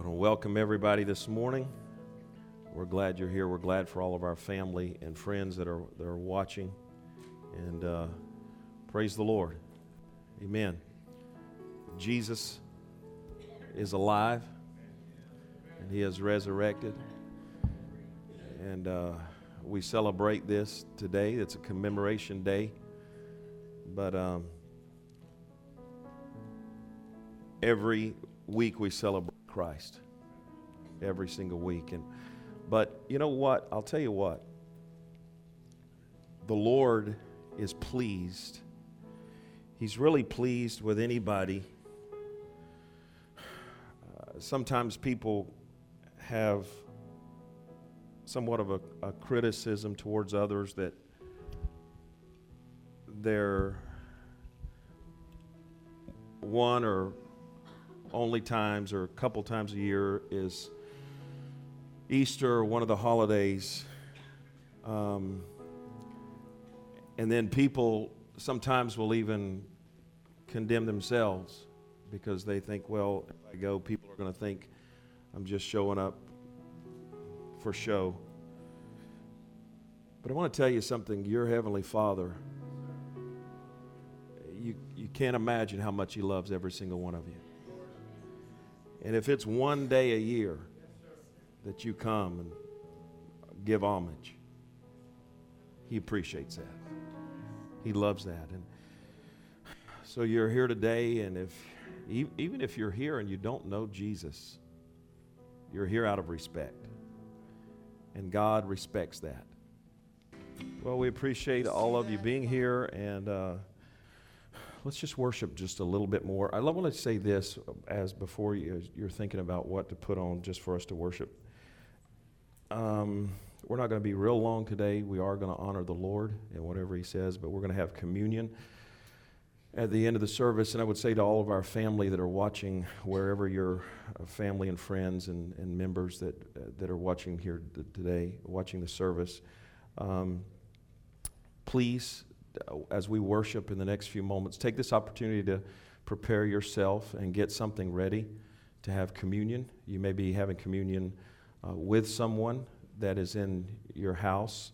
want to welcome everybody this morning. We're glad you're here. We're glad for all of our family and friends that are watching. And praise the Lord. Amen. Jesus is alive, and He has resurrected. And we celebrate this today. It's a commemoration day. But every week we celebrate Christ. Every single week. But you know what? I'll tell you what. The Lord is pleased. He's really pleased with anybody. Sometimes people have somewhat of a criticism towards others that their one or only times or a couple times a year is Easter or one of the holidays. And then people sometimes will even condemn themselves because they think, well, if I go, people are going to think I'm just showing up for show. But I want to tell you something. Your Heavenly Father, you can't imagine how much He loves every single one of you. And if it's one day a year that you come and give homage, He appreciates that. He loves that. And so you're here today, and even if you're here and you don't know Jesus, you're here out of respect. And God respects that. Well, we appreciate all of you being here, and let's just worship just a little bit more. I want to say this as before you're thinking about what to put on just for us to worship. We're not going to be real long today. We are going to honor the Lord and whatever He says, but we're going to have communion at the end of the service. And I would say to all of our family that are watching, wherever your family and friends and members that are watching here today, watching the service, please, as we worship in the next few moments, take this opportunity to prepare yourself and get something ready to have communion. You may be having communion with someone that is in your house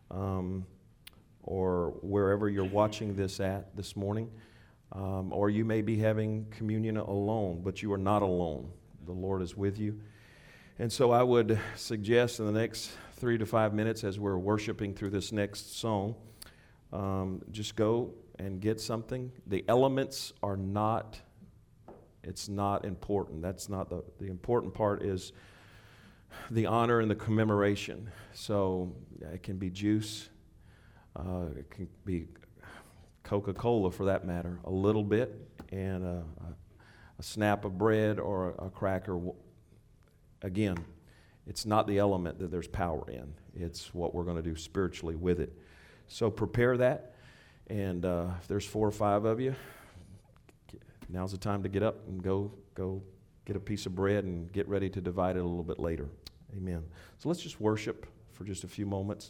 or wherever you're watching this at this morning. Or you may be having communion alone, but you are not alone. The Lord is with you. And so I would suggest in the next 3 to 5 minutes as we're worshiping through this next song, just go and get something. The elements are not, it's not important. That's not the important part is the honor and the commemoration. So it can be juice, it can be Coca-Cola for that matter, a little bit, and a snap of bread or a cracker. Again, it's not the element that there's power in. It's what we're going to do spiritually with it. So prepare that, and if there's 4 or 5 of you, now's the time to get up and go get a piece of bread and get ready to divide it a little bit later. Amen. So let's just worship for just a few moments.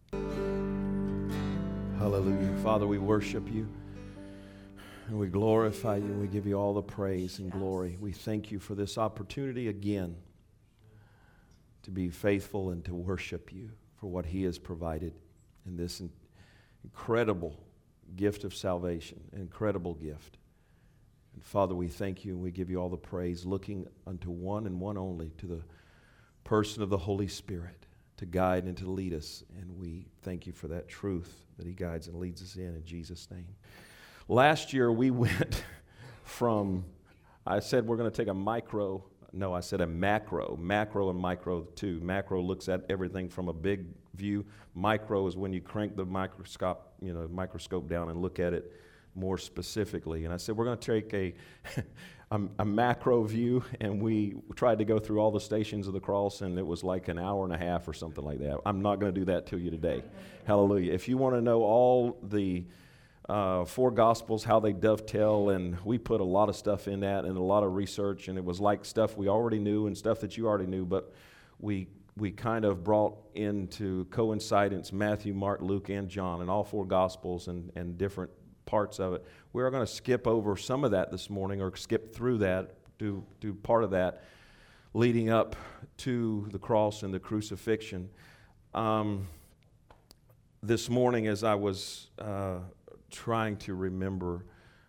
Hallelujah. Father, we worship You, and we glorify You, and we give You all the praise and glory. We thank You for this opportunity again to be faithful and to worship You for what He has provided in this incredible gift of salvation, an incredible gift. And Father, we thank You and we give You all the praise, looking unto one and one only, to the person of the Holy Spirit, to guide and to lead us. And we thank You for that truth that He guides and leads us in Jesus' name. Last year we went from, I said we're going to take a macro and micro too. Macro looks at everything from a big view. Micro is when you crank the microscope down and look at it more specifically. And I said we're going to take a macro view, and we tried to go through all the stations of the cross, and it was like an hour and a half or something like that. I'm not going to do that to you today. Hallelujah. If you want to know all the 4 Gospels, how they dovetail, and we put a lot of stuff in that and a lot of research, and it was like stuff we already knew and stuff that you already knew, but we kind of brought into coincidence Matthew, Mark, Luke, and John, and all 4 Gospels and different parts of it. We're going to skip over some of that this morning, or skip through that, do part of that. leading up to the cross and the crucifixion. This morning, as I was trying to remember,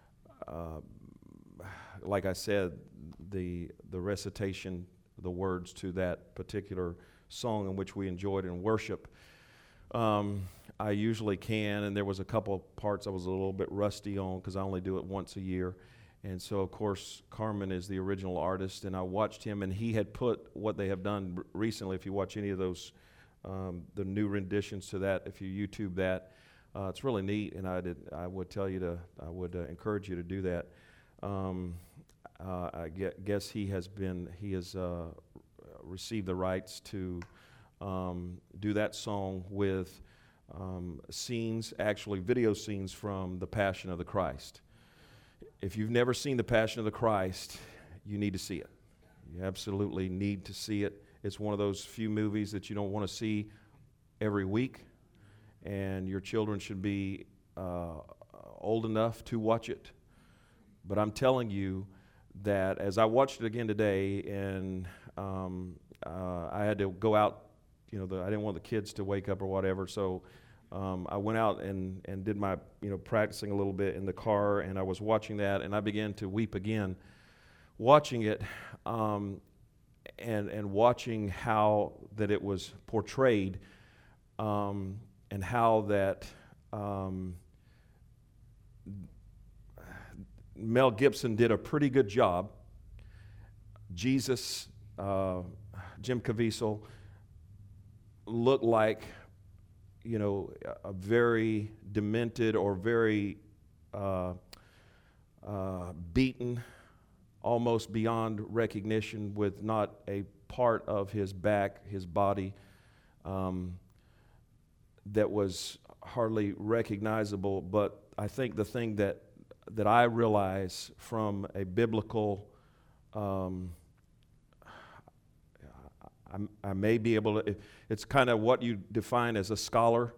like I said, the recitation, the words to that particular song in which we enjoyed in worship, I usually can, and there was a couple parts I was a little bit rusty on because I only do it once a year. And so, of course, Carmen is the original artist, and I watched him, and he had put what they have done recently. If you watch any of those, the new renditions to that, if you YouTube that, it's really neat, and I would encourage you to do that. I guess he has received the rights to do that song with scenes, actually video scenes from The Passion of the Christ. If you've never seen The Passion of the Christ, you need to see it. You absolutely need to see it. It's one of those few movies that you don't want to see every week, and your children should be old enough to watch it. But I'm telling you that as I watched it again today, and I had to go out, I didn't want the kids to wake up or whatever, so I went out and did my, practicing a little bit in the car, and I was watching that, and I began to weep again, watching it, and watching how that it was portrayed, and how that Mel Gibson did a pretty good job. Jesus, Jim Caviezel, looked like, a very demented or very beaten, almost beyond recognition, with not a part of his back, his body, that was hardly recognizable. But I think the thing that I realize from a biblical, I may be able to, it's kind of what you define as a scholar.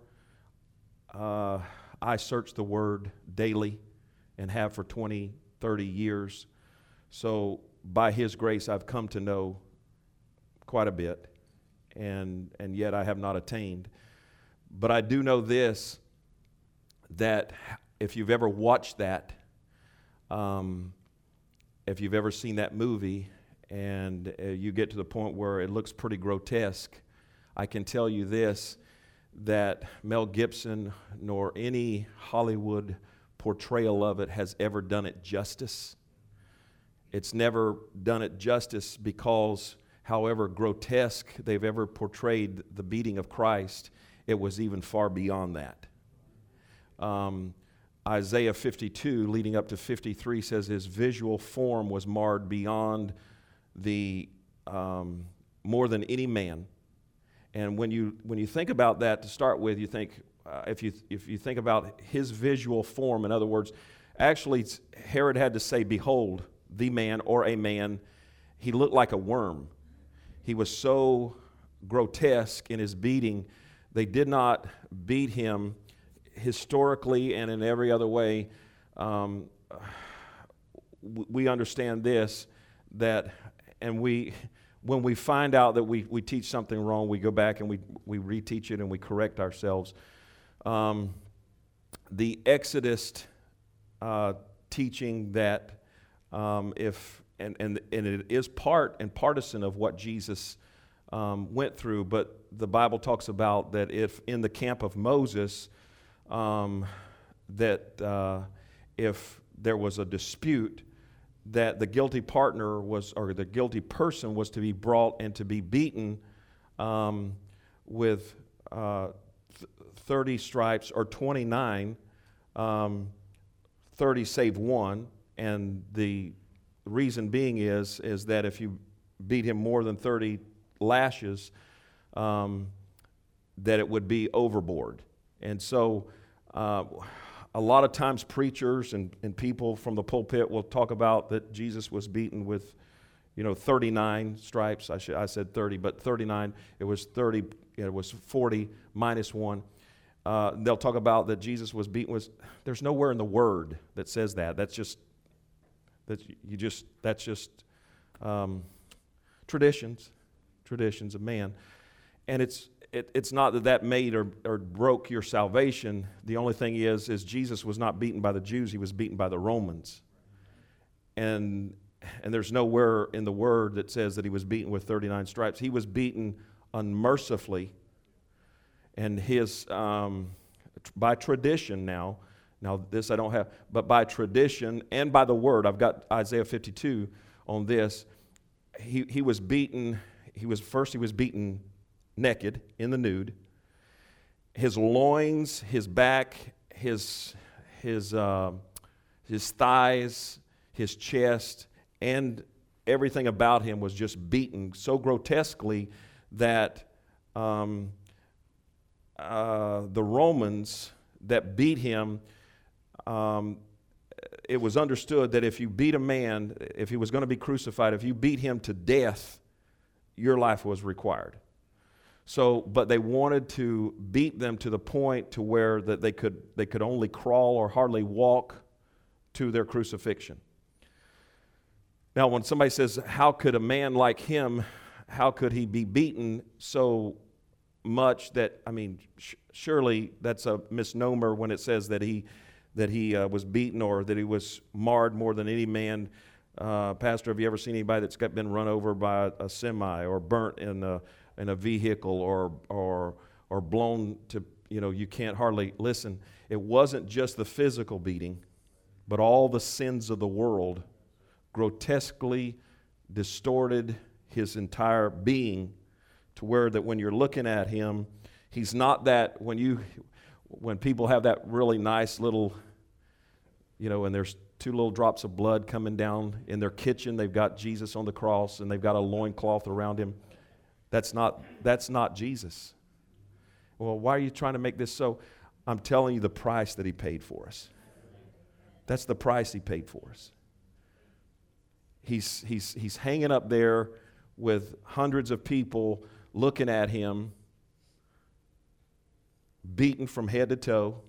I search the Word daily and have for 20, 30 years. So by His grace, I've come to know quite a bit, and yet I have not attained. But I do know this, that if you've ever watched that, if you've ever seen that movie, and you get to the point where it looks pretty grotesque, I can tell you this, that Mel Gibson nor any Hollywood portrayal of it has ever done it justice. It's never done it justice because, however grotesque they've ever portrayed the beating of Christ, it was even far beyond that. Isaiah 52, leading up to 53, says his visual form was marred beyond the more than any man. And when you think about that, to start with, you think if you think about his visual form, in other words, actually Herod had to say, "Behold, the man," or a man. He looked like a worm. He was so grotesque in his beating. They did not beat him historically and in every other way. We understand this, that, and when we find out that we teach something wrong, we go back and we reteach it and we correct ourselves. The Exodus teaching that and it is part and partisan of what Jesus went through, but the Bible talks about that if in the camp of Moses, that if there was a dispute, that the guilty partner was, or the guilty person was to be brought and to be beaten with 30 stripes or 29, 30 save one, and the reason being is that if you beat him more than 30 lashes, that it would be overboard. And so a lot of times preachers and people from the pulpit will talk about that Jesus was beaten with 39 stripes. I said 30, but 39. It was 30. It was 40 minus one. They'll talk about that Jesus was beaten with. There's nowhere in the Word that says that. That's just traditions of man. And it's not that made or broke your salvation. The only thing is Jesus was not beaten by the Jews. He was beaten by the Romans. And there's nowhere in the Word that says that he was beaten with 39 stripes. He was beaten unmercifully. And his, by tradition now this I don't have, but by tradition and by the Word, I've got Isaiah 52 on this. He was beaten, he was beaten naked, in the nude. His loins, his back, his thighs, his chest, and everything about him was just beaten so grotesquely that the Romans that beat him, it was understood that if you beat a man, if he was going to be crucified, if you beat him to death, your life was required. So, but they wanted to beat them to the point to where that they could only crawl or hardly walk to their crucifixion. Now, when somebody says, how could a man like him, how could he be beaten so much that, I mean, surely that's a misnomer when it says that he was beaten or that he was marred more than any man. Pastor, have you ever seen anybody that's been run over by a semi or burnt in a vehicle or blown to, you can't hardly listen. It wasn't just the physical beating, but all the sins of the world grotesquely distorted his entire being to where that when you're looking at him, he's not that, when people have that really nice little, and there's 2 little drops of blood coming down in their kitchen, they've got Jesus on the cross and they've got a loincloth around him. That's not Jesus. Well, why are you trying to make this so? I'm telling you the price that he paid for us. That's the price he paid for us. He's hanging up there with hundreds of people looking at him, beaten from head to toe.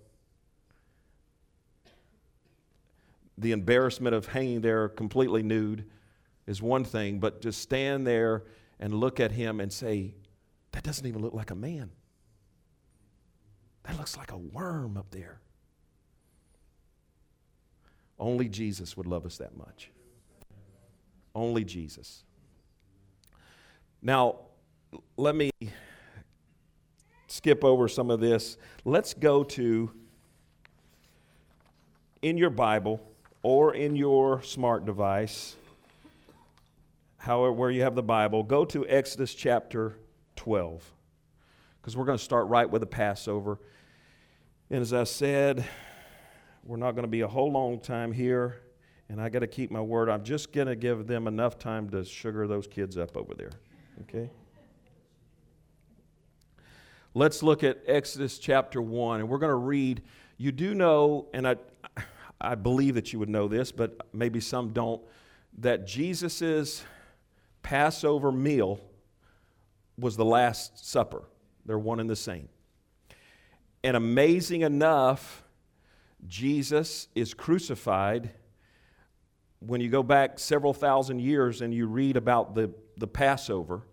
The embarrassment of hanging there completely nude is one thing, but to stand there and look at him and say, that doesn't even look like a man. That looks like a worm up there. Only Jesus would love us that much. Only Jesus. Now, let me skip over some of this. Let's go to, in your Bible or in your smart device, however, where you have the Bible, go to Exodus chapter 12, because we're going to start right with the Passover. And as I said, we're not going to be a whole long time here, and I got to keep my word. I'm just going to give them enough time to sugar those kids up over there, okay? Let's look at Exodus chapter 1, and we're going to read. You do know, and I believe that you would know this, but maybe some don't, that Jesus's Passover meal was the Last Supper. They're one and the same. And amazing enough, Jesus is crucified. When you go back several thousand years and you read about the Passover,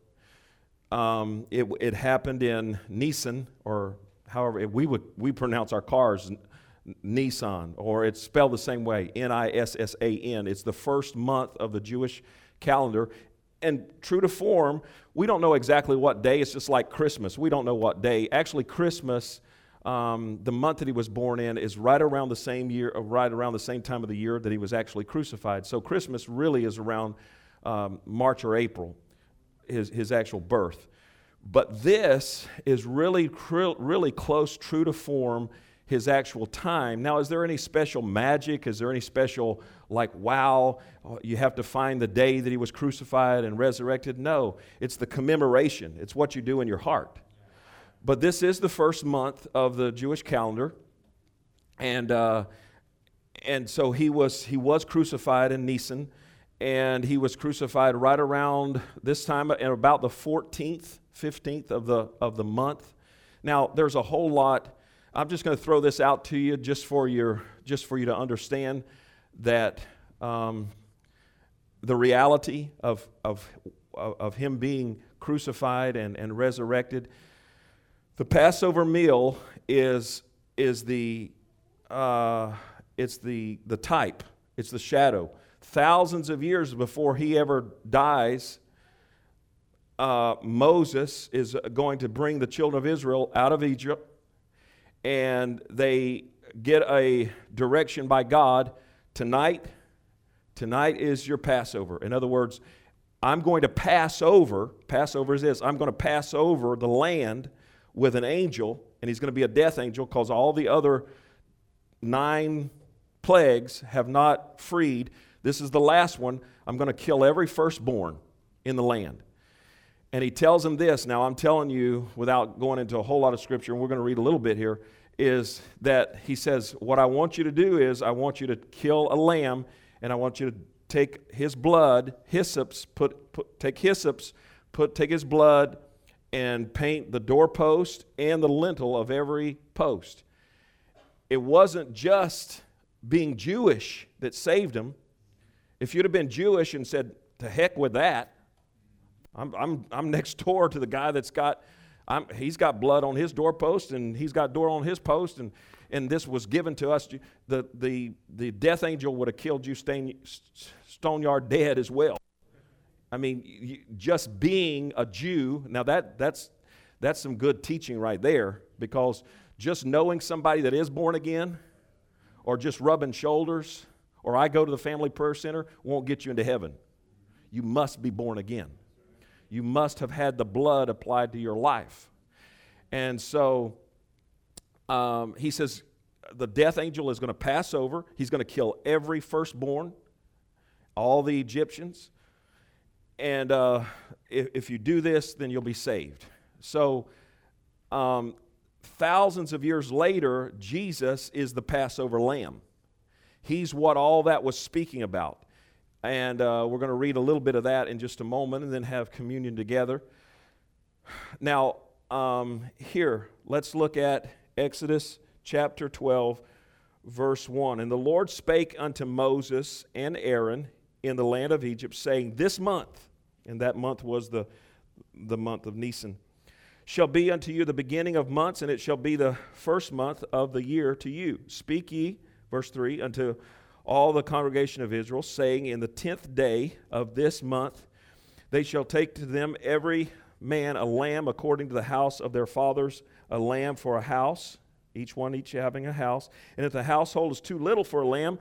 it happened in Nisan, or however we pronounce our cars Nisan, or it's spelled the same way, Nissan. It's the first month of the Jewish calendar. And true to form, we don't know exactly what day. It's just like Christmas. We don't know what day. Actually, Christmas, the month that he was born in, is right around the same year, right around the same time of the year that he was actually crucified. So Christmas really is around March or April, his actual birth. But this is really close, true to form, his actual time. Now, is there any special magic? Is there any special, wow, you have to find the day that he was crucified and resurrected? No, it's the commemoration. It's what you do in your heart. But this is the first month of the Jewish calendar, and so he was crucified in Nisan, and he was crucified right around this time, and about the 14th, 15th of the month. Now, there's a whole lot. I'm just going to throw this out to you just for you to understand that the reality of of him being crucified and resurrected. The Passover meal is the type. It's the shadow. Thousands of years before he ever dies, Moses is going to bring the children of Israel out of Egypt, and they get a direction by God. Tonight is your Passover. In other words, I'm going to pass over. Passover is this. I'm going to pass over the land with an angel, and he's going to be a death angel because all the other 9 plagues have not freed. This is the last one. I'm going to kill every firstborn in the land. And he tells them this. Now, I'm telling you, without going into a whole lot of scripture, and we're going to read a little bit here, is that he says, what I want you to do is I want you to kill a lamb, and I want you to take his blood, hyssop, take his blood and paint the doorpost and the lintel of every post. It wasn't just being Jewish that saved him. If you'd have been Jewish and said, to heck with that, I'm next door to the guy he's got blood on his doorpost and he's got door on his post, and this was given to us. The death angel would have killed you stoneyard dead as well. I mean, just being a Jew, now that's some good teaching right there, because just knowing somebody that is born again, or just rubbing shoulders, or I go to the Family Prayer Center, won't get you into heaven. You must be born again. You must have had the blood applied to your life. And so he says the death angel is going to pass over. He's going to kill every firstborn, all the Egyptians. And if you do this, then you'll be saved. So thousands of years later, Jesus is the Passover lamb. He's what all that was speaking about. And we're going to read a little bit of that in just a moment and then have communion together. Now, here, let's look at Exodus chapter 12, verse 1. And the Lord spake unto Moses and Aaron in the land of Egypt, saying, this month, and that month was the month of Nisan, shall be unto you the beginning of months, and it shall be the first month of the year to you. Speak ye, verse 3, unto all the congregation of Israel, saying, in the 10th day of this month they shall take to them every man a lamb according to the house of their fathers, a lamb for a house, each having a house. And if the household is too little for a lamb,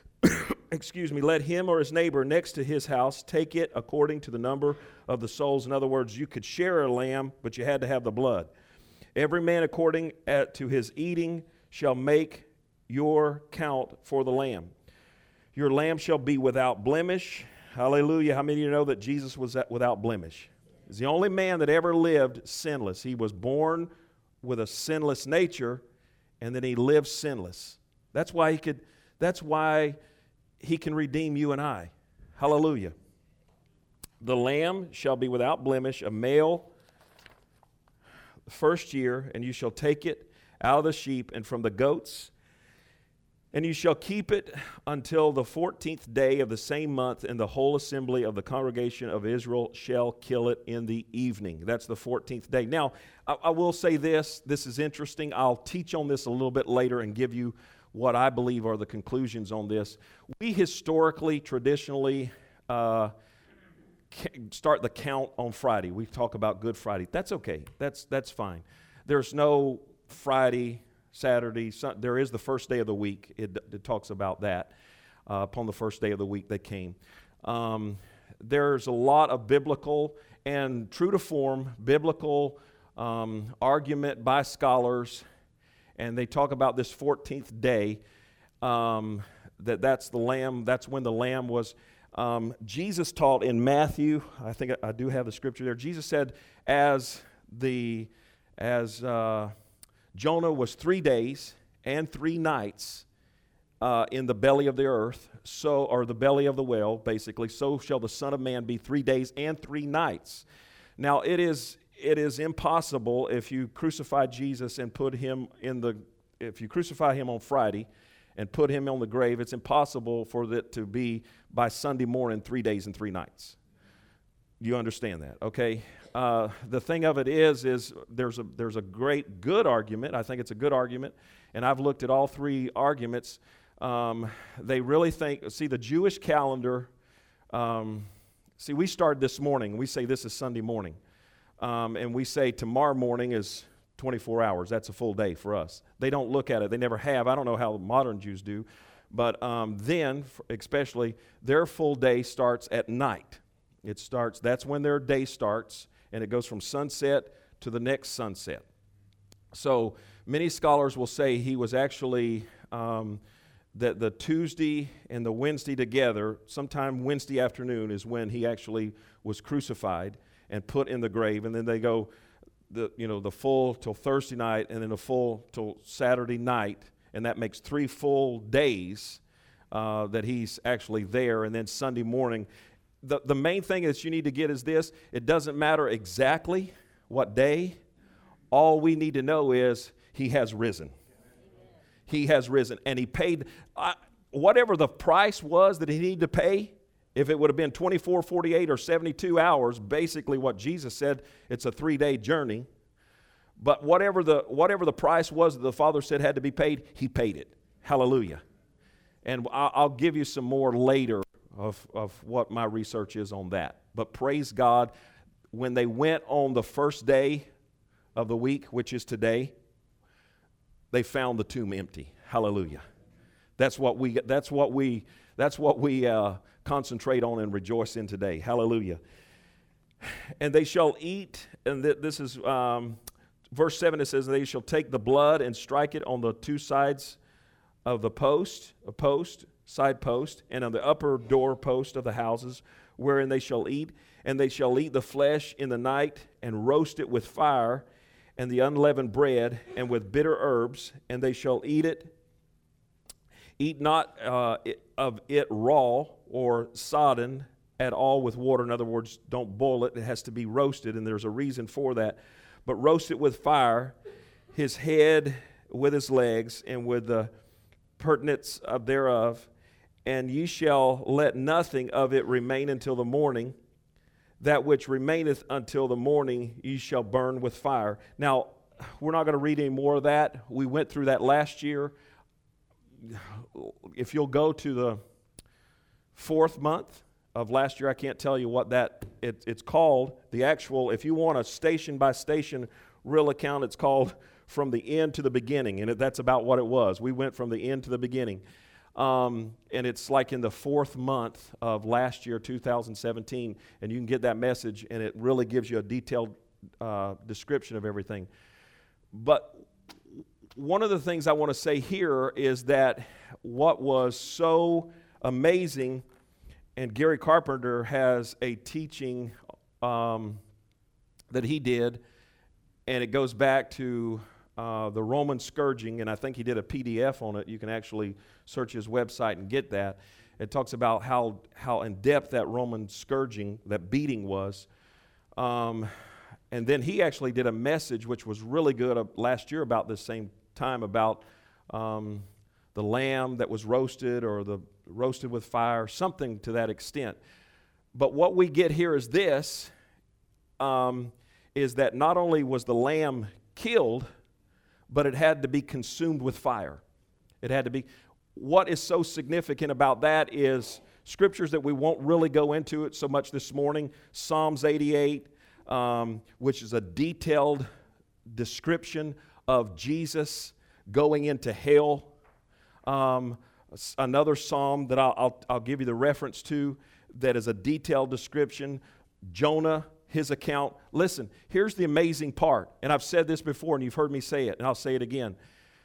let him or his neighbor next to his house take it according to the number of the souls. In other words, you could share a lamb, but you had to have the blood. Every man according to his eating shall make your count for the lamb. Your lamb shall be without blemish. Hallelujah. How many of you know that Jesus was without blemish? He's the only man that ever lived sinless. He was born with a sinless nature, and then he lived sinless. That's why he can redeem you and I. Hallelujah. The lamb shall be without blemish, a male, the first year, and you shall take it out of the sheep and from the goats, and you shall keep it until the 14th day of the same month, and the whole assembly of the congregation of Israel shall kill it in the evening. That's the 14th day. Now, I will say this is interesting. I'll teach on this a little bit later and give you what I believe are the conclusions on this. We historically, traditionally, start the count on Friday. We talk about Good Friday. That's okay. That's fine. There's no Friday, Saturday. There is the first day of the week. It talks about that. Upon the first day of the week they came. There's a lot of biblical and true to form biblical argument by scholars, and they talk about this 14th day, that's the lamb. That's when the lamb was. Jesus taught in Matthew. I think I do have the scripture there. Jesus said, as Jonah was 3 days and 3 nights in the belly of the earth, or the belly of the whale, basically, so shall the Son of Man be 3 days and 3 nights. Now, it is impossible if you crucify Jesus and if you crucify him on Friday and put him on the grave, it's impossible for it to be by Sunday morning 3 days and 3 nights. You understand that, okay? The thing of it is there's a great good argument. I think it's a good argument, and I've looked at all three arguments. They really think, see, the Jewish calendar, we started this morning. We say this is Sunday morning, and we say tomorrow morning is 24 hours. That's a full day for us. They don't look at it. They never have. I don't know how modern Jews do, but then, especially, their full day starts at night. That's when their day starts, and it goes from sunset to the next sunset. So many scholars will say he was actually, that the Tuesday and the Wednesday together, sometime Wednesday afternoon is when he actually was crucified and put in the grave, and then they go the full till Thursday night, and then the full till Saturday night, and that makes 3 full days that he's actually there, and then Sunday morning. The main thing that you need to get is this: it doesn't matter exactly what day. All we need to know is he has risen. He has risen, and he paid whatever the price was that he needed to pay. If it would have been 24, 48, or 72 hours, basically what Jesus said, it's a 3-day journey. But whatever the price was that the Father said had to be paid, he paid it. Hallelujah. And I'll give you some more later of what my research is on that. But praise God, when they went on the first day of the week, which is today, they found the tomb empty. Hallelujah. That's what we concentrate on and rejoice in today. Hallelujah. And they shall eat, and this is verse 7, it says, they shall take the blood and strike it on the 2 sides of the side post, and on the upper door post of the houses, wherein they shall eat. And they shall eat the flesh in the night, and roast it with fire, and the unleavened bread, and with bitter herbs, and they shall eat it. Eat not of it raw or sodden at all with water. In other words, don't boil it. It has to be roasted, and there's a reason for that. But roast it with fire, his head with his legs, and with the purtenance thereof. And ye shall let nothing of it remain until the morning. That which remaineth until the morning ye shall burn with fire. Now, we're not going to read any more of that. We went through that last year. If you'll go to the 4th month of last year, I can't tell you what it's called. The actual, if you want a station-by-station real account, it's called From the End to the Beginning, and that's about what it was. We went from the end to the beginning. And it's like in the 4th month of last year, 2017, and you can get that message, and it really gives you a detailed description of everything. But one of the things I want to say here is that what was so amazing, and Gary Carpenter has a teaching that he did, and it goes back to the Roman scourging, and I think he did a PDF on it. You can actually search his website and get that. It talks about how in-depth that Roman scourging, that beating was. And then he actually did a message, which was really good last year about this same time, about the lamb that was roasted, or the roasted with fire, something to that extent. But what we get here is this, is that not only was the lamb killed, but it had to be consumed with fire. It had to be. What is so significant about that is scriptures that we won't really go into it so much this morning. Psalms 88, which is a detailed description of Jesus going into hell. Another psalm that I'll give you the reference to that is a detailed description. Jonah, his account. Listen, here's the amazing part, and I've said this before, and you've heard me say it, and I'll say it again.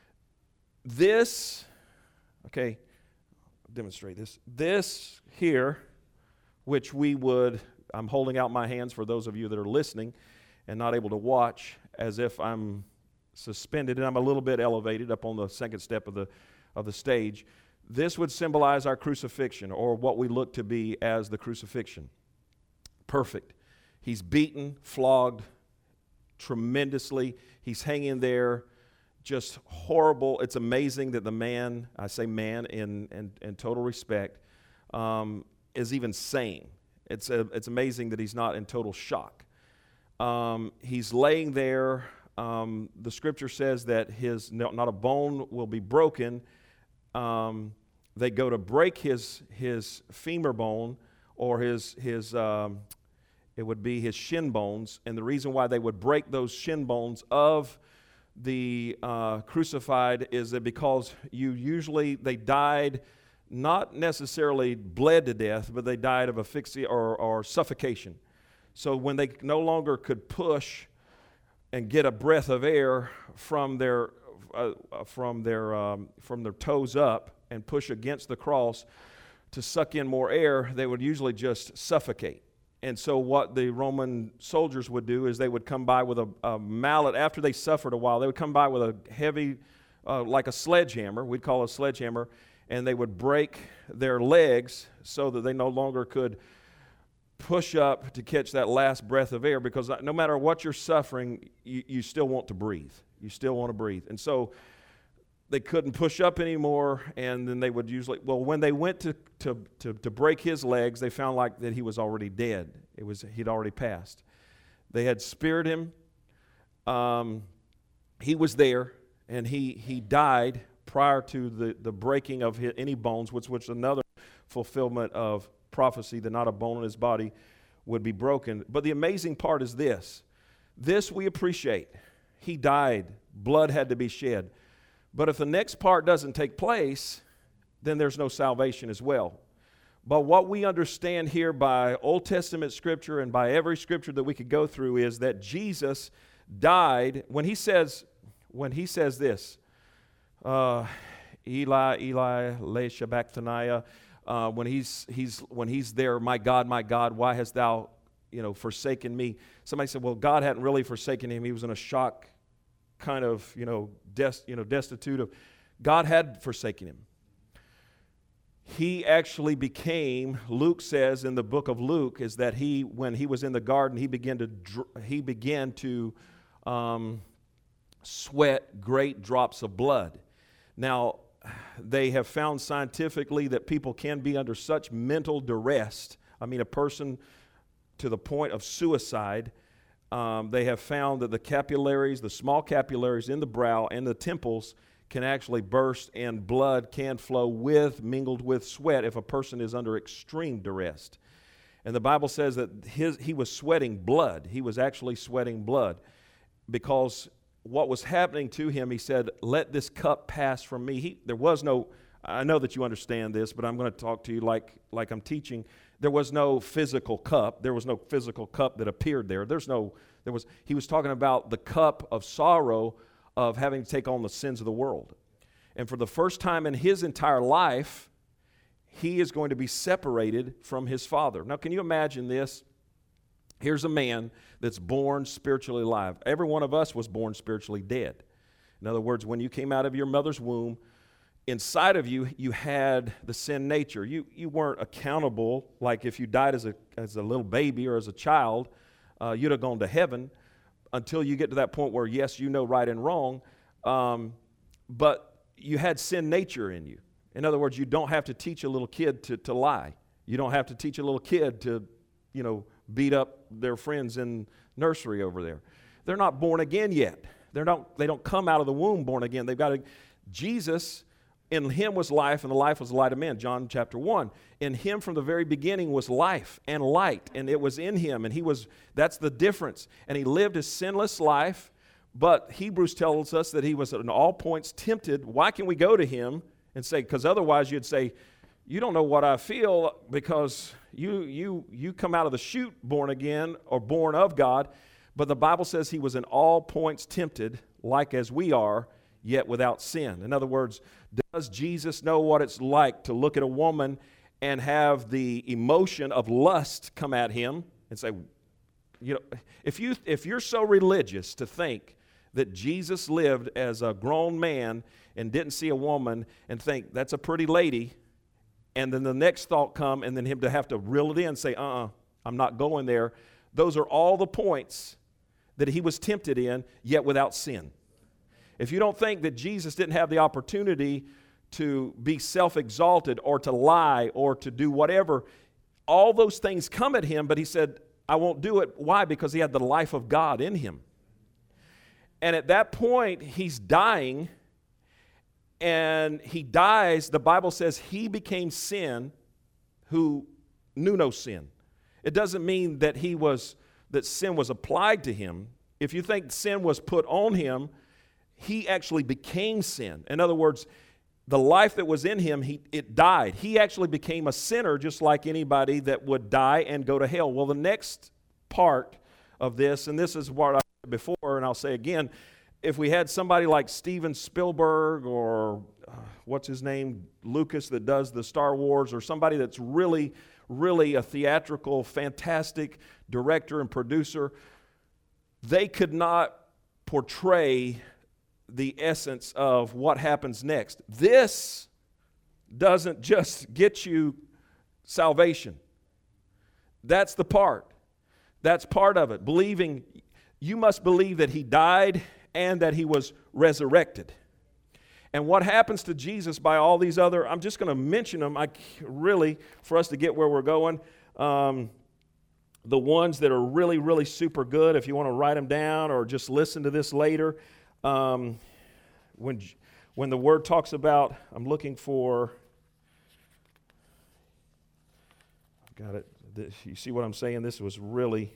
I'll demonstrate this. This here, which I'm holding out my hands for those of you that are listening and not able to watch, as if I'm suspended and I'm a little bit elevated up on the second step of the stage. This would symbolize our crucifixion, or what we look to be as the crucifixion. Perfect. He's beaten, flogged tremendously. He's hanging there, just horrible. It's amazing that the man, I say man in total respect, is even sane. it's amazing that he's not in total shock. He's laying there. The scripture says that not a bone will be broken. They go to break his femur bone, or it would be his shin bones. And the reason why they would break those shin bones of the crucified is that because they died, not necessarily bled to death, but they died of asphyxia or suffocation. So when they no longer could push and get a breath of air from their toes up and push against the cross to suck in more air, they would usually just suffocate. And so what the Roman soldiers would do is they would come by with a mallet. After they suffered a while, they would come by with a heavy, like a sledgehammer, we'd call it a sledgehammer, and they would break their legs so that they no longer could push up to catch that last breath of air, because no matter what you're suffering, you still want to breathe. You still want to breathe. And so they couldn't push up anymore, and then they would usually, when they went to break his legs, they found like that he was already dead. He'd already passed. They had speared him. He was there, and he died prior to the breaking of any bones, which was another fulfillment of prophecy, that not a bone in his body would be broken. But the amazing part is this we appreciate. He died. Blood had to be shed. But if the next part doesn't take place, then there's no salvation as well. But what we understand here by Old Testament scripture and by every scripture that we could go through is that Jesus died. When he says this, Eli, Eli, le sabachthani, when he's there, my God, why hast thou, forsaken me? Somebody said, well, God hadn't really forsaken him. He was in a shock, kind of, destitute of. God had forsaken him. He actually became, Luke says in the book of Luke, is that when he was in the garden, he began to sweat great drops of blood. Now, they have found scientifically that people can be under such mental duress. A person to the point of suicide. They have found that the small capillaries in the brow and the temples can actually burst, and blood can flow mingled with sweat if a person is under extreme duress. And the Bible says that he was sweating blood. He was actually sweating blood because what was happening to him, he said, let this cup pass from me. I know that you understand this, but I'm going to talk to you like I'm teaching. There was no physical cup. There was no physical cup that appeared there. He was talking about the cup of sorrow of having to take on the sins of the world. And for the first time in his entire life, he is going to be separated from his Father. Now, can you imagine this? Here's a man that's born spiritually alive. Every one of us was born spiritually dead. In other words, when you came out of your mother's womb, inside of you, you had the sin nature. You weren't accountable, like if you died as a little baby or as a child, you'd have gone to heaven until you get to that point where, yes, you know right and wrong, but you had sin nature in you. In other words, you don't have to teach a little kid to lie. You don't have to teach a little kid to, beat up their friends in nursery over there. They're not born again yet. They don't come out of the womb born again. Jesus, in him was life, and the life was the light of men. John chapter 1. In him from the very beginning was life and light, and it was in him, and that's the difference. And he lived a sinless life, but Hebrews tells us that he was at all points tempted. Why can we go to him and say, because otherwise you'd say, you don't know what I feel because you come out of the chute born again or born of God. But the Bible says he was in all points tempted, like as we are, yet without sin. In other words, does Jesus know what it's like to look at a woman and have the emotion of lust come at him and say, if you're so religious to think that Jesus lived as a grown man and didn't see a woman and think that's a pretty lady, and then the next thought come and then him to have to reel it in and say, I'm not going there. Those are all the points that he was tempted in, yet without sin. If you don't think that Jesus didn't have the opportunity to be self-exalted or to lie or to do whatever, all those things come at him, but he said, I won't do it. Why? Because he had the life of God in him. And at that point, he's dying, and he dies. The Bible says he became sin who knew no sin. It doesn't mean that that sin was applied to him. If you think sin was put on him, he actually became sin. In other words, the life that was in him, it died. He actually became a sinner just like anybody that would die and go to hell. Well, the next part of this, and this is what I said before, and I'll say again, if we had somebody like Steven Spielberg or what's his name, Lucas, that does the Star Wars, or somebody that's really, really a theatrical, fantastic director and producer, they could not portray the essence of what happens next. This doesn't just get you salvation. That's the part. That's part of it. Believing, you must believe that he died and that he was resurrected. And what happens to Jesus by all these other, I'm just going to mention them, for us to get where we're going, the ones that are really, really super good, if you want to write them down or just listen to this later. When the word talks about, I'm looking for, I've got it. You see what I'm saying? This was really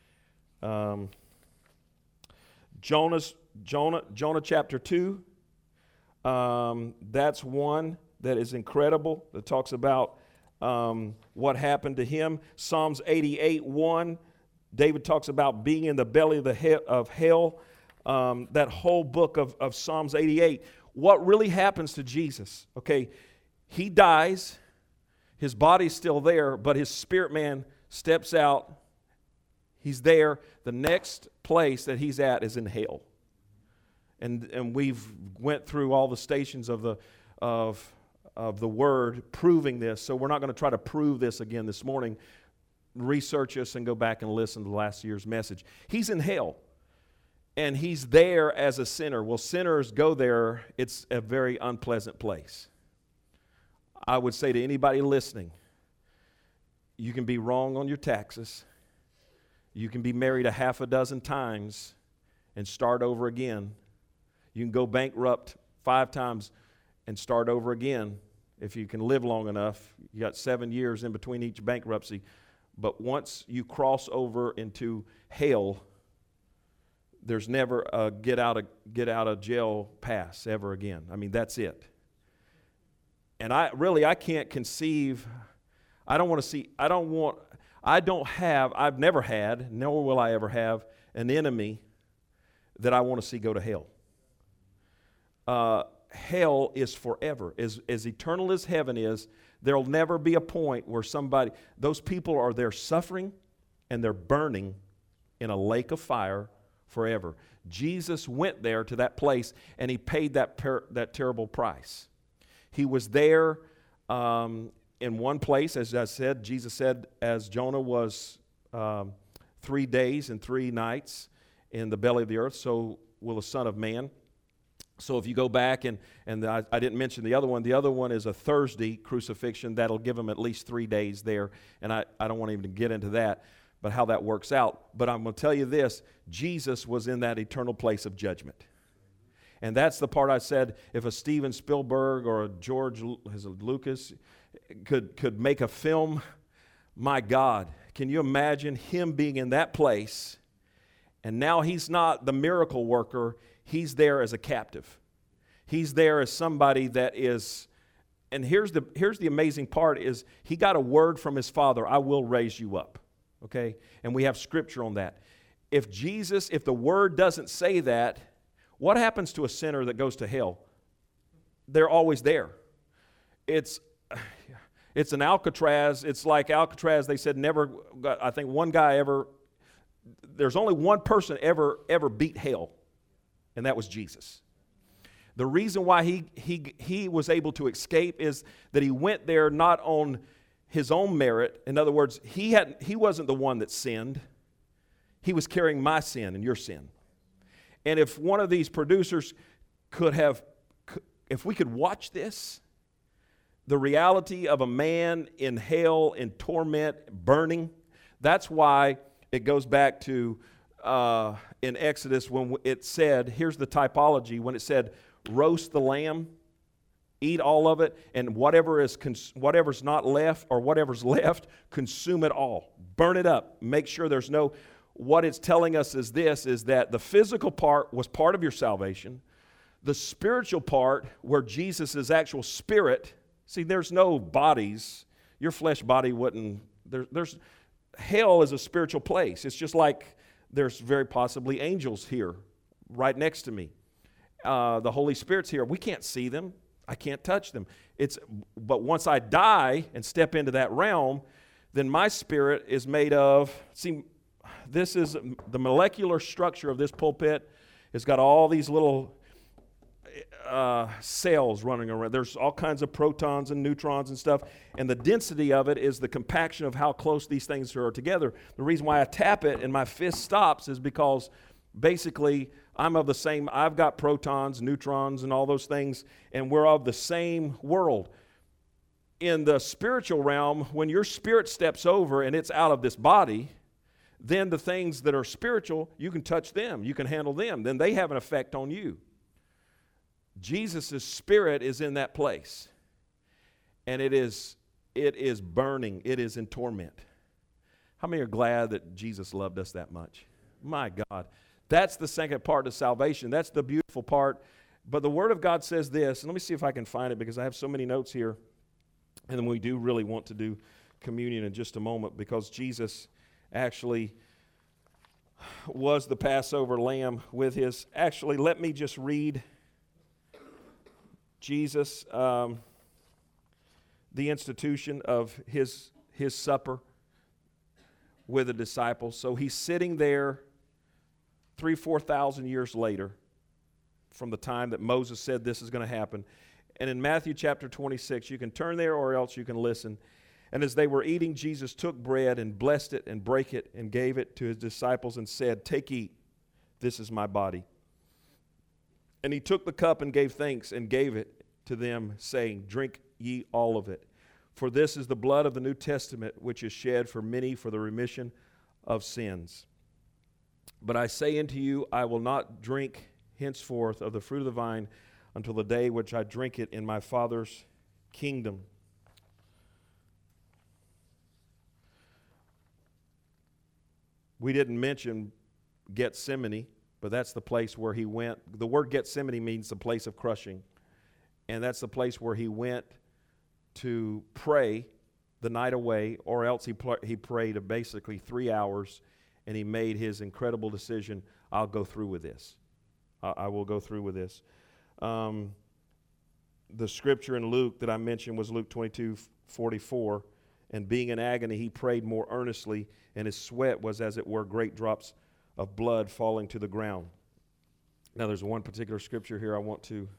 Jonah chapter 2. That's one that is incredible, that talks about what happened to him. Psalms 88:1, David talks about being in the belly of hell. That whole book of Psalms 88. What really happens to Jesus? Okay, he dies, his body's still there, but his spirit man steps out. He's there. The next place that he's at is in hell. And we've went through all the stations of the word proving this, so we're not going to try to prove this again this morning. Research us and go back and listen to last year's message. He's in hell. And he's there as a sinner. Well, sinners go there. It's a very unpleasant place. I would say to anybody listening, you can be wrong on your taxes. You can be married a half a dozen times and start over again. You can go bankrupt 5 times and start over again if you can live long enough. You got 7 years in between each bankruptcy. But once you cross over into hell, there's never a get out of jail pass ever again. I mean, that's it. And I can't conceive. I've never had, nor will I ever have, an enemy that I want to see go to hell. Hell is forever. As eternal as heaven is, there'll never be a point where those people are there suffering and they're burning in a lake of fire forever. Jesus went there to that place, and he paid that terrible price. He was there in one place, as I said. Jesus said, as Jonah was 3 days and 3 nights in the belly of the earth, so will the Son of Man. So if you go back, and I didn't mention the other one. The other one is a Thursday crucifixion. That'll give him at least 3 days there, and I don't want to even get into that, but how that works out. But I'm going to tell you this, Jesus was in that eternal place of judgment. And that's the part I said, if a Steven Spielberg or a George Lucas could make a film, my God, can you imagine him being in that place? And now he's not the miracle worker, he's there as a captive. He's there as somebody that is, and here's the amazing part is he got a word from his Father, I will raise you up. Okay? And we have scripture on that. If the word doesn't say that, what happens to a sinner that goes to hell? They're always there. It's an Alcatraz. It's like Alcatraz, they said never, I think one guy there's only one person ever beat hell, and that was Jesus. The reason why he was able to escape is that he went there not on his own merit. In other words, he wasn't the one that sinned. He was carrying my sin and your sin. And if one of these producers if we could watch this, the reality of a man in hell, in torment, burning. That's why it goes back to in Exodus when it said, here's the typology, when it said, roast the lamb, eat all of it, and whatever's not left or whatever's left, consume it all. Burn it up. Make sure there's no... What it's telling us is this, is that the physical part was part of your salvation. The spiritual part, where Jesus' actual spirit... See, there's no bodies. Your flesh body wouldn't... There's hell is a spiritual place. It's just like there's very possibly angels here right next to me. The Holy Spirit's here. We can't see them. I can't touch them. But once I die and step into that realm, then my spirit is made of... See, this is the molecular structure of this pulpit. It's got all these little cells running around. There's all kinds of protons and neutrons and stuff. And the density of it is the compaction of how close these things are together. The reason why I tap it and my fist stops is because basically I'm of the same, I've got protons, neutrons, and all those things, and we're of the same world. In the spiritual realm, when your spirit steps over and it's out of this body, then the things that are spiritual, you can touch them, you can handle them, then they have an effect on you. Jesus' spirit is in that place, and it is burning, it is in torment. How many are glad that Jesus loved us that much? My God. That's the second part of salvation. That's the beautiful part. But the Word of God says this, and let me see if I can find it because I have so many notes here. And then we do really want to do communion in just a moment because Jesus actually was the Passover lamb with his... Actually, let me just read Jesus, the institution of his supper with the disciples. So he's sitting there 4,000 years later from the time that Moses said this is going to happen. And in Matthew chapter 26, you can turn there or else you can listen. And as they were eating, Jesus took bread and blessed it and brake it and gave it to his disciples and said, "Take, eat, this is my body." And he took the cup and gave thanks and gave it to them, saying, "Drink ye all of it. For this is the blood of the New Testament, which is shed for many for the remission of sins. But I say unto you, I will not drink henceforth of the fruit of the vine until the day which I drink it in my Father's kingdom." We didn't mention Gethsemane, but that's the place where he went. The word Gethsemane means the place of crushing. And that's the place where he went to pray the night away, or else he prayed basically 3 hours, and he made his incredible decision, I'll go through with this. I will go through with this. The scripture in Luke that I mentioned was Luke 22:44. And being in agony, he prayed more earnestly, and his sweat was, as it were, great drops of blood falling to the ground. Now, there's one particular scripture here I want to...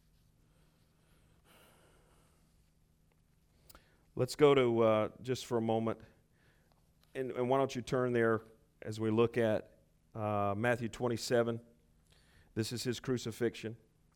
Let's go to, just for a moment, and why don't you turn there as we look at Matthew 27. This is his crucifixion.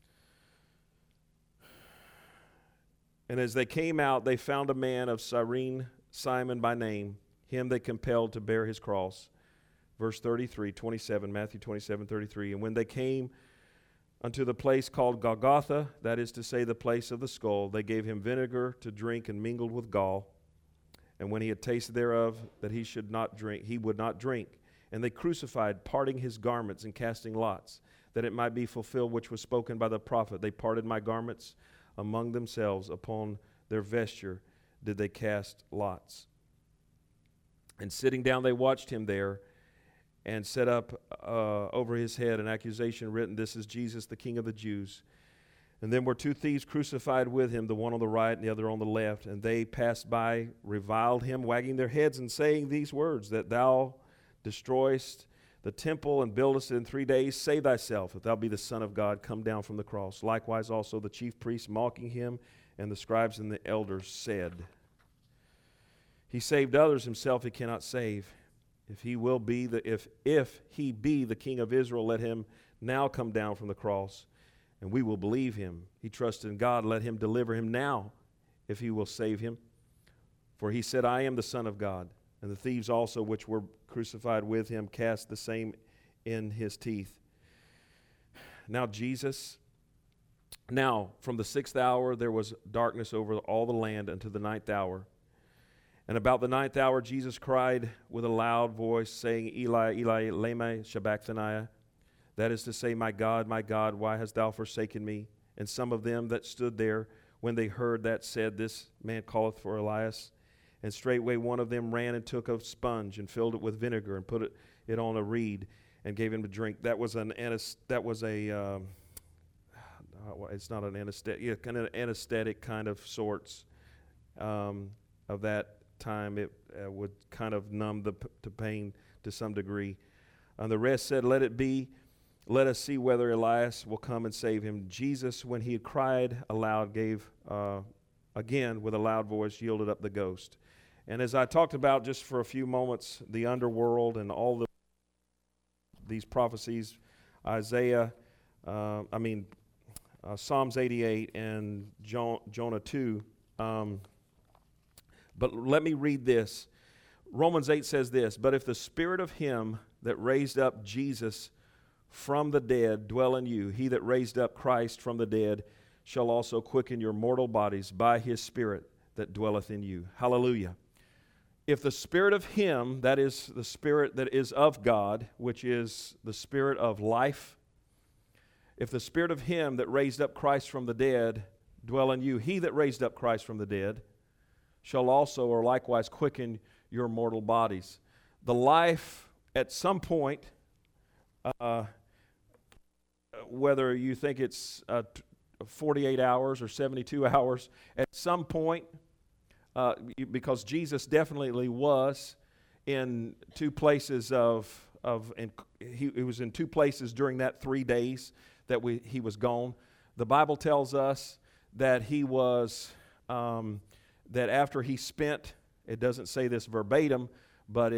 And as they came out, they found a man of Cyrene, Simon by name. Him they compelled to bear his cross. Verse 27, Matthew 27:33. And when they came unto the place called Golgotha, that is to say, the place of the skull, they gave him vinegar to drink and mingled with gall. And when he had tasted thereof, that he should not drink, he would not drink. And they crucified, parting his garments and casting lots, that it might be fulfilled which was spoken by the prophet. They parted my garments among themselves, upon their vesture did they cast lots. And sitting down they watched him there, and set up over his head an accusation written, "This is Jesus, the King of the Jews." And then were two thieves crucified with him, the one on the right and the other on the left. And they passed by, reviled him, wagging their heads and saying these words, that thou destroyest the temple and buildest it in 3 days, save thyself. If thou be the Son of God, come down from the cross. Likewise also the chief priests mocking him, and the scribes and the elders said, He saved others, himself he cannot save. If he be the King of Israel, let him now come down from the cross, and we will believe him. He trusted in God, let him deliver him now, if he will save him. For he said, I am the Son of God. And the thieves also which were crucified with him cast the same in his teeth. Now from the 6th hour there was darkness over all the land unto the 9th hour. And about the 9th hour Jesus cried with a loud voice, saying, Eli, Eli, lema sabachthani. That is to say, my God, why hast thou forsaken me? And some of them that stood there, when they heard that, said, This man calleth for Elias. And straightway one of them ran and took a sponge and filled it with vinegar and put it on a reed and gave him to drink. It's not an anesthetic, kind of anesthetic kind of sorts of that time. It would kind of numb the pain to some degree. And the rest said, Let it be. Let us see whether Elias will come and save him. Jesus, when he had cried aloud, gave again with a loud voice, yielded up the ghost. And as I talked about just for a few moments, the underworld and all these prophecies, Isaiah, Psalms 88 and Jonah 2. But let me read this. Romans 8 says this, But if the spirit of him that raised up Jesus from the dead dwell in you, he that raised up Christ from the dead shall also quicken your mortal bodies by his Spirit that dwelleth in you. Hallelujah. If the spirit of him, that is the spirit that is of God, which is the spirit of life, if the spirit of him that raised up Christ from the dead dwell in you, he that raised up Christ from the dead shall also or likewise quicken your mortal bodies. The life at some point, whether you think it's 48 hours or 72 hours, at some point, because Jesus definitely was in two places he was in two places during that 3 days that he was gone. The Bible tells us that he was, that after he spent, it doesn't say this verbatim, but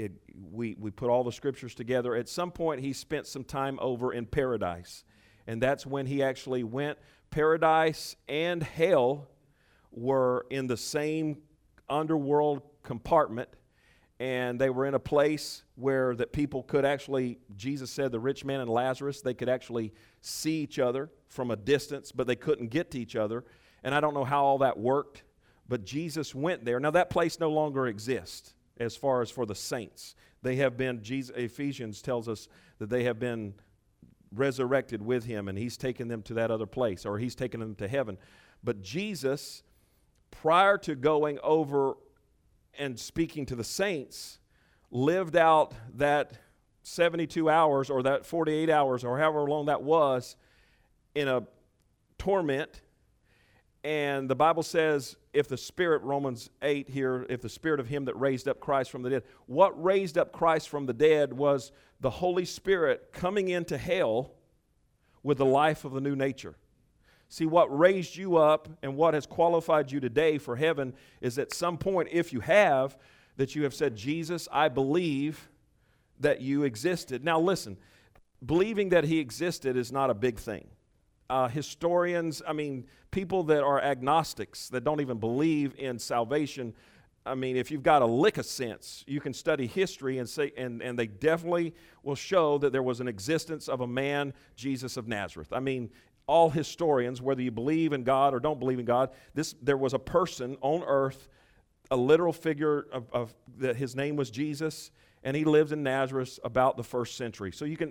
we put all the scriptures together. At some point, he spent some time over in paradise. And that's when he actually went. Paradise and hell were in the same underworld compartment, and they were in a place where that people could actually, Jesus said, the rich man and Lazarus, they could actually see each other from a distance, but they couldn't get to each other. And I don't know how all that worked, but Jesus went there. Now that place no longer exists as far as for the saints. They have been, Ephesians tells us that they have been resurrected with him, and he's taken them to that other place, or he's taken them to heaven. But Jesus, prior to going over and speaking to the saints, lived out that 72 hours or that 48 hours or however long that was in a torment. And the Bible says, if the Spirit, Romans 8 here, if the Spirit of him that raised up Christ from the dead, what raised up Christ from the dead was the Holy Spirit coming into hell with the life of the new nature. See, what raised you up and what has qualified you today for heaven is at some point, if you have, that you have said, Jesus, I believe that you existed. Now listen, believing that he existed is not a big thing. Historians, people that are agnostics, that don't even believe in salvation, if you've got a lick of sense, you can study history and say, and they definitely will show that there was an existence of a man, Jesus of Nazareth. All historians, whether you believe in God or don't believe in God, there was a person on earth, a literal figure of that his name was Jesus, and he lived in Nazareth about the 1st century. So you can,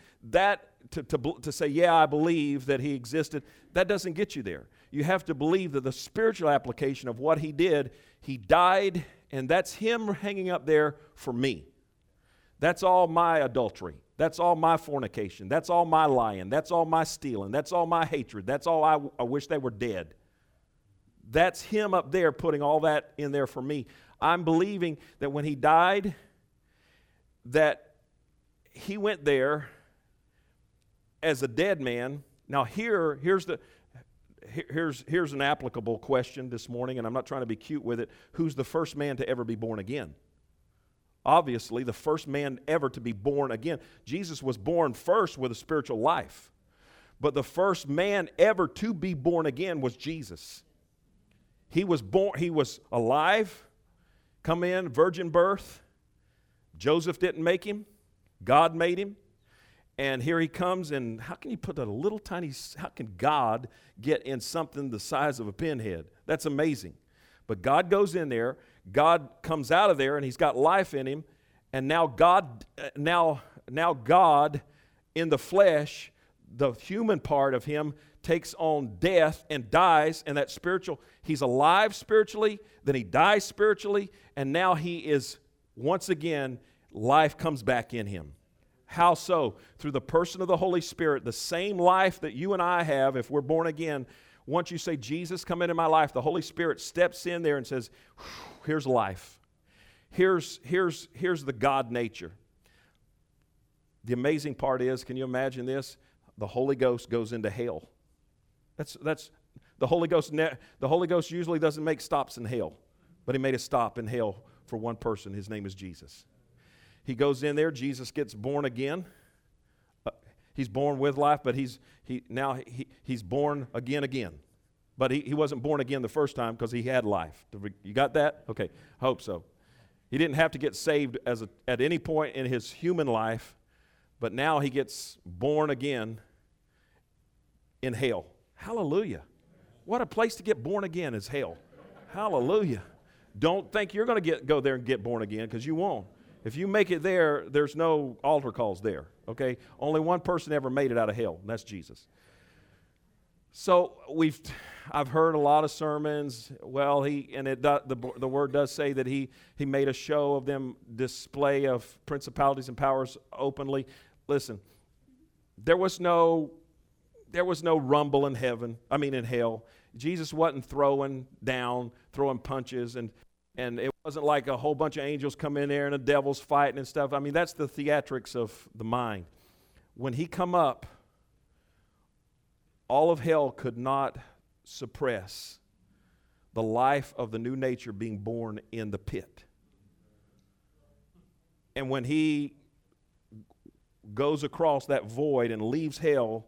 to say, yeah, I believe that he existed, that doesn't get you there. You have to believe that the spiritual application of what he did, he died, and that's him hanging up there for me. That's all my adultery. That's all my fornication. That's all my lying. That's all my stealing. That's all my hatred. That's all I wish they were dead. That's him up there putting all that in there for me. I'm believing that when he died, that he went there as a dead man. Now here's an applicable question this morning, and I'm not trying to be cute with it. Who's the first man to ever be born again? Obviously, the first man ever to be born again. Jesus was born first with a spiritual life. But the first man ever to be born again was Jesus. He was born, he was alive, come in, virgin birth. Joseph didn't make him. God made him. And here he comes, and how can you put a little tiny, how can God get in something the size of a pinhead? That's amazing. But God goes in there, God comes out of there, and he's got life in him, and now God in the flesh, the human part of him takes on death and dies, and that spiritual, he's alive spiritually, then he dies spiritually, and now he is, once again, life comes back in him. How so? Through the person of the Holy Spirit, the same life that you and I have if we're born again. Once you say, Jesus, come into my life, the Holy Spirit steps in there and says, here's life. Here's the God nature. The amazing part is, can you imagine this? The Holy Ghost goes into hell. That's the Holy Ghost. The Holy Ghost usually doesn't make stops in hell, but he made a stop in hell for one person. His name is Jesus. He goes in there. Jesus gets born again. He's born with life, but he's born again. But he wasn't born again the first time because he had life. You got that? Okay, I hope so. He didn't have to get saved at any point in his human life, but now he gets born again in hell. Hallelujah. What a place to get born again is hell. Hallelujah. Don't think you're going to go there and get born again, because you won't. If you make it there, there's no altar calls there, okay? Only one person ever made it out of hell, and that's Jesus. So I've heard a lot of sermons. Well, the word does say that he made a show of them, display of principalities and powers openly. Listen, there was no rumble in hell. Jesus wasn't throwing punches, and it wasn't like a whole bunch of angels come in there and the devil's fighting and stuff. I mean, that's the theatrics of the mind. When he come up, all of hell could not suppress the life of the new nature being born in the pit. And when he goes across that void and leaves hell,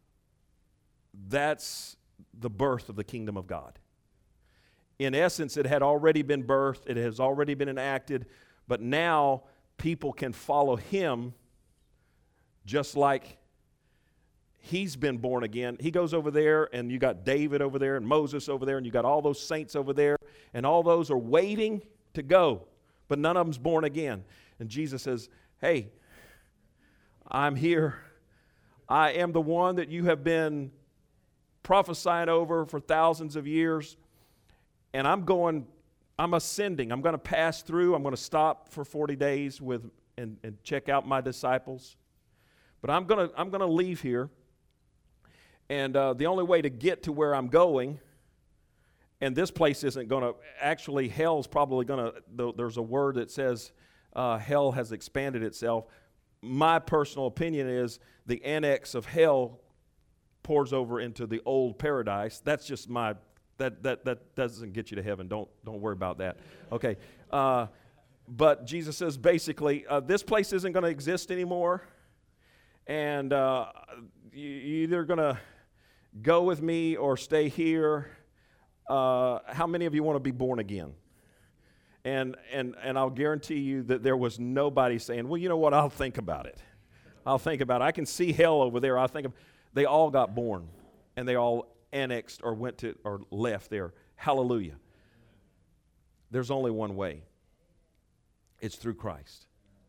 that's the birth of the kingdom of God. In essence, it had already been birthed, it has already been enacted, but now people can follow him just like he's been born again. He goes over there, and you got David over there, and Moses over there, and you got all those saints over there, and all those are waiting to go, but none of them's born again. And Jesus says, hey, I'm here. I am the one that you have been prophesying over for thousands of years, and I'm ascending. I'm going to pass through. I'm going to stop for 40 days and check out my disciples. But I'm going to leave here, and the only way to get to where I'm going, and this place isn't going to, actually hell's probably going to, there's a word that says hell has expanded itself. My personal opinion is the annex of hell pours over into the old paradise. That's just that doesn't get you to heaven. Don't worry about that. Okay. But Jesus says basically, this place isn't going to exist anymore, and you're either going to go with me or stay here. How many of you want to be born again? And I'll guarantee you that there was nobody saying, well, you know what, I'll think about it. I can see hell over there. They all got born, and they all annexed or went to or left there. Hallelujah. There's only one way. It's through Christ.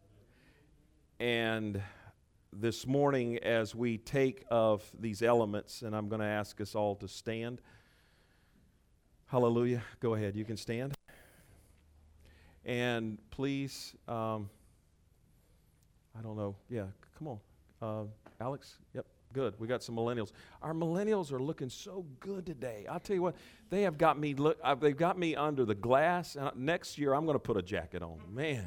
And this morning, as we take of these elements, and I'm going to ask us all to stand. Hallelujah. Go ahead. You can stand. And please, I don't know. Yeah, come on. Alex? Yep. Good. We got some millennials. Our millennials are looking so good today. I'll tell you what, they have got me they've got me under the glass. And next year, I'm going to put a jacket on. Man.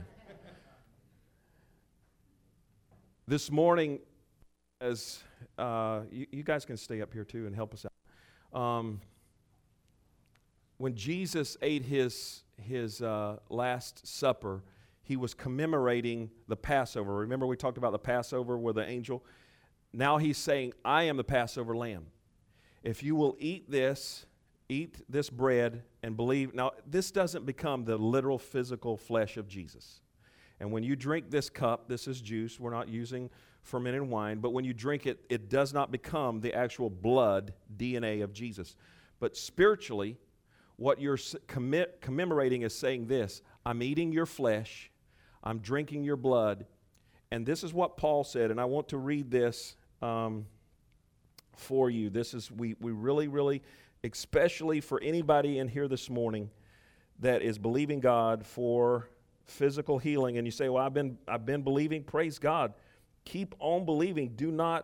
This morning, as you guys can stay up here too and help us out. When Jesus ate his Last Supper, he was commemorating the Passover. Remember we talked about the Passover with the angel? Now he's saying, I am the Passover lamb. If you will eat this eat this bread and believe. Now, this doesn't become the literal physical flesh of Jesus. And when you drink this cup, this is juice. We're not using fermented wine. But when you drink it, it does not become the actual blood, DNA of Jesus. But spiritually, what you're commemorating is saying this: I'm eating your flesh, I'm drinking your blood. And this is what Paul said, and I want to read this for you. This is, we really, especially for anybody in here this morning that is believing God for physical healing, and you say, well, I've been believing. Praise God. Keep on believing. Do not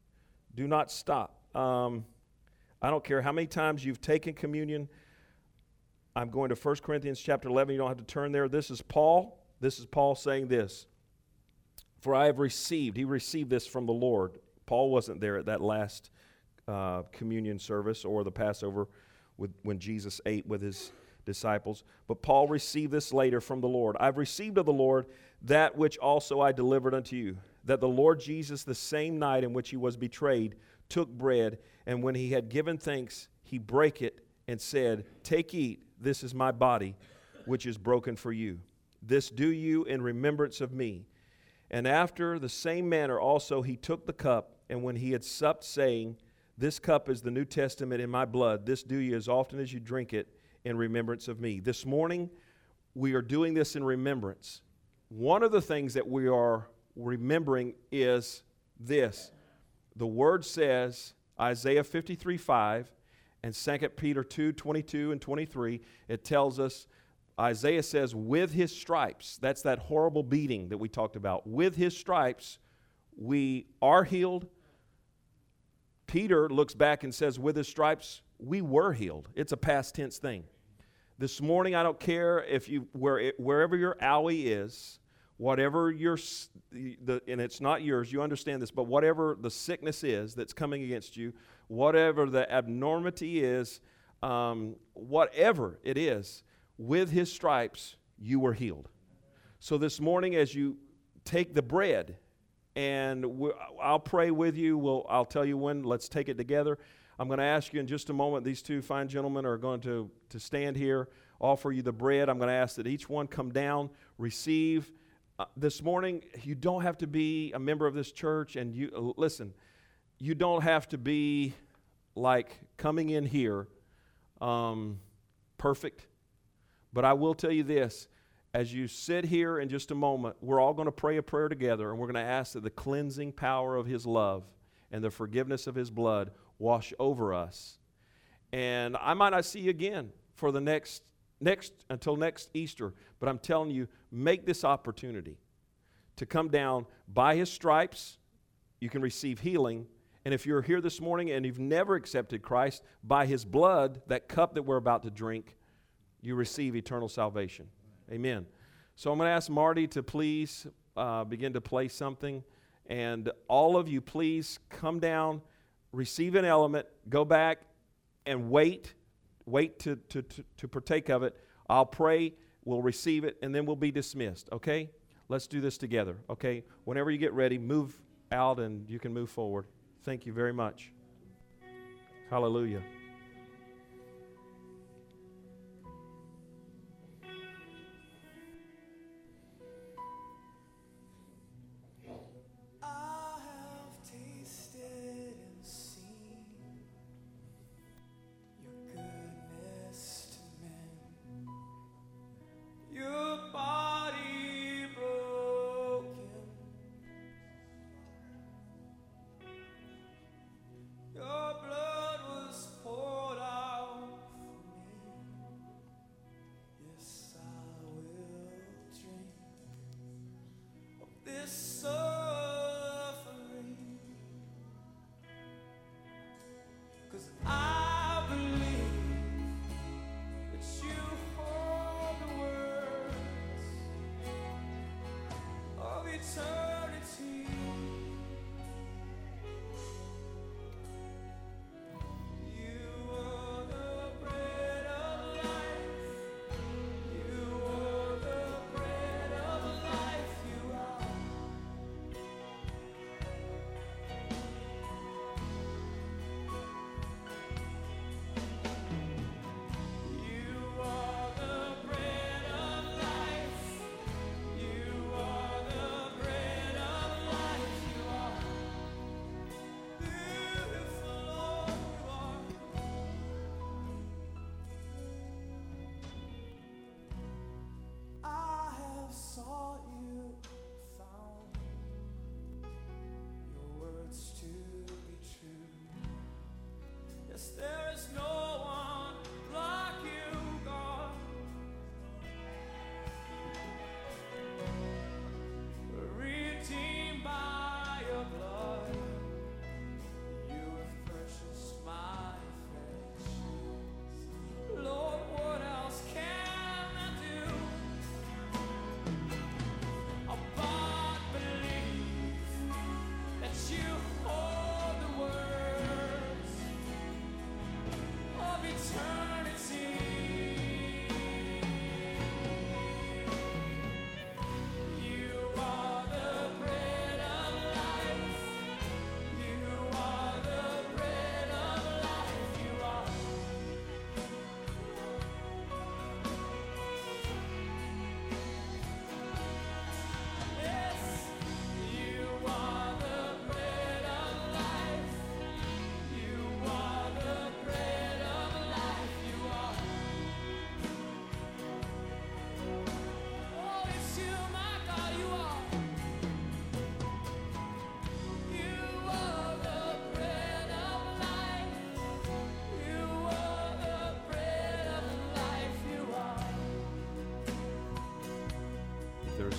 stop. I don't care how many times you've taken communion. I'm going to 1 Corinthians chapter 11. You don't have to turn there. This is Paul. This is Paul saying this. For I have received. He received this from the Lord. Paul wasn't there at that last communion service or the Passover when Jesus ate with his disciples. But Paul received this later from the Lord. I've received of the Lord that which also I delivered unto you, that the Lord Jesus, the same night in which he was betrayed, took bread, and when he had given thanks, he brake it and said, Take, eat, this is my body, which is broken for you. This do you in remembrance of me. And after the same manner also he took the cup, and when he had supped, saying, This cup is the New Testament in my blood. This do ye as often as you drink it in remembrance of me. This morning, we are doing this in remembrance. One of the things that we are remembering is this. The Word says, Isaiah 53:5 and 2 Peter 2:22 and 23, it tells us, Isaiah says, with his stripes, that's that horrible beating that we talked about. With his stripes, we are healed. Peter looks back and says, with his stripes, we were healed. It's a past tense thing. This morning, I don't care if you wherever your alley is, whatever and it's not yours, you understand this, but whatever the sickness is that's coming against you, whatever the abnormality is, whatever it is, with his stripes, you were healed. So this morning, as you take the bread, and I'll pray with you, I'll tell you when, let's take it together. I'm going to ask you in just a moment, these two fine gentlemen are going to stand here, offer you the bread. I'm going to ask that each one come down, receive. This morning, you don't have to be a member of this church, and listen, you don't have to be like coming in here perfect. But I will tell you this, as you sit here in just a moment, we're all going to pray a prayer together, and we're going to ask that the cleansing power of his love and the forgiveness of his blood wash over us. And I might not see you again for the next until next Easter, but I'm telling you, make this opportunity to come down. By his stripes, you can receive healing. And if you're here this morning and you've never accepted Christ, by his blood, that cup that we're about to drink, you receive eternal salvation. Amen. So I'm going to ask Marty to please begin to play something. And all of you, please come down, receive an element, go back and wait to partake of it. I'll pray, we'll receive it, and then we'll be dismissed, okay? Let's do this together, okay? Whenever you get ready, move out and you can move forward. Thank you very much. Hallelujah. Your blood was poured.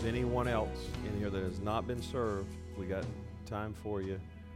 there's anyone else in here that has not been served, we got time for you.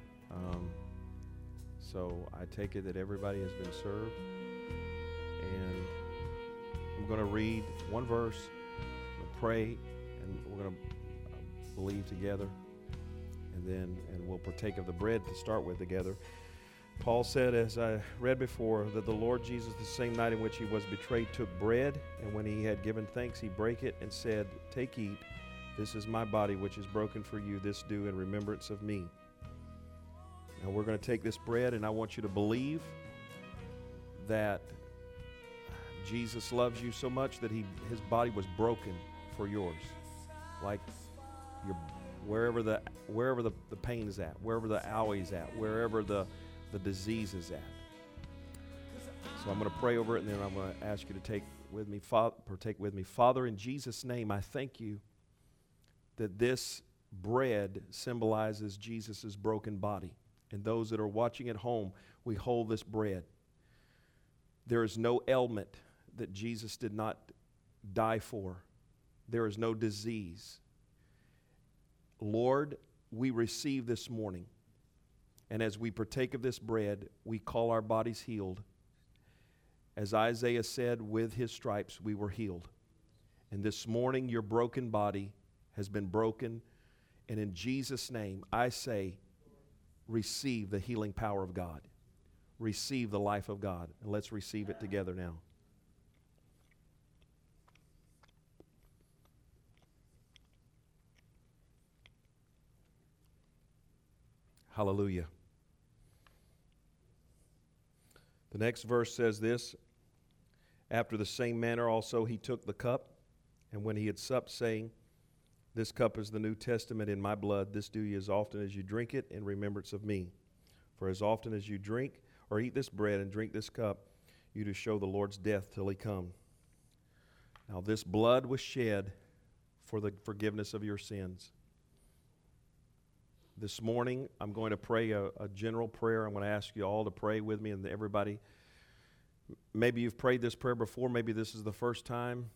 So I take it that everybody has been served. And I'm going to read one verse, I'm going to pray, and we're going to believe together. And we'll partake of the bread to start with together. Paul said, as I read before, that the Lord Jesus, the same night in which he was betrayed, took bread, and when he had given thanks, he brake it and said, "Take, eat. This is my body, which is broken for you. This do in remembrance of me." Now we're going to take this bread, and I want you to believe that Jesus loves you so much that his body was broken for yours. Like wherever the pain is at, wherever the owie is at, wherever the disease is at. So I'm going to pray over it, and then I'm going to ask you to partake with me. Father, in Jesus' name, I thank you that this bread symbolizes Jesus' broken body. And those that are watching at home, we hold this bread. There is no ailment that Jesus did not die for. There is no disease. Lord, we receive this morning. And as we partake of this bread, we call our bodies healed. As Isaiah said, with his stripes we were healed. And this morning your broken body has been broken. And in Jesus' name, I say, receive the healing power of God. Receive the life of God. And let's receive it together now. Hallelujah. The next verse says this, after the same manner also he took the cup, and when he had supped, saying, "This cup is the New Testament in my blood. This do ye as often as you drink it in remembrance of me. For as often as you drink or eat this bread and drink this cup, you do show the Lord's death till he come." Now this blood was shed for the forgiveness of your sins. This morning, I'm going to pray a general prayer. I'm going to ask you all to pray with me, and everybody. Maybe you've prayed this prayer before. Maybe this is the first time.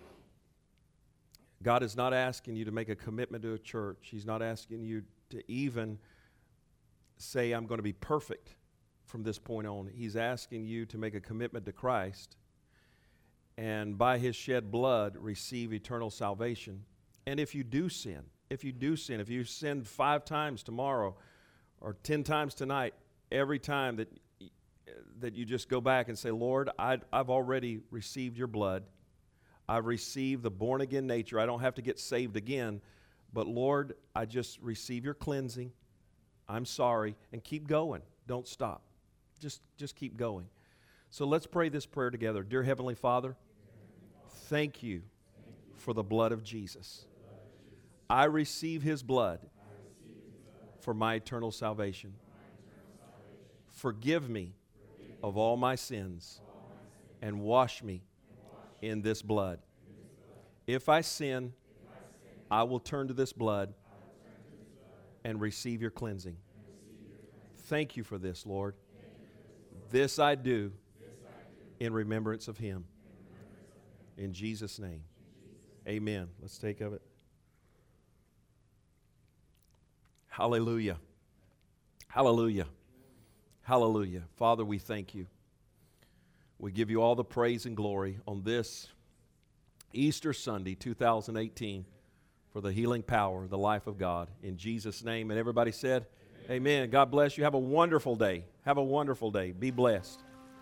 God is not asking you to make a commitment to a church. He's not asking you to even say, "I'm going to be perfect from this point on." He's asking you to make a commitment to Christ, and by his shed blood, receive eternal salvation. And if you sin 5 times tomorrow or 10 times tonight, every time that you just go back and say, "Lord, I've already received your blood. I've received the born-again nature. I don't have to get saved again. But Lord, I just receive your cleansing. I'm sorry." And keep going. Don't stop. Just keep going. So let's pray this prayer together. Dear Heavenly Father, thank you for the blood of Jesus. I receive his blood for my eternal salvation. Forgive me of all my sins and wash me in this blood. If I sin, I will turn to this blood and receive your cleansing. Thank you for this, Lord. This I do in remembrance of him. In Jesus' name. Amen. Let's take of it. Hallelujah. Hallelujah. Hallelujah. Father, we thank you. We give you all the praise and glory on this Easter Sunday, 2018, for the healing power, the life of God. In Jesus' name. And everybody said, Amen. God bless you. Have a wonderful day. Have a wonderful day. Be blessed.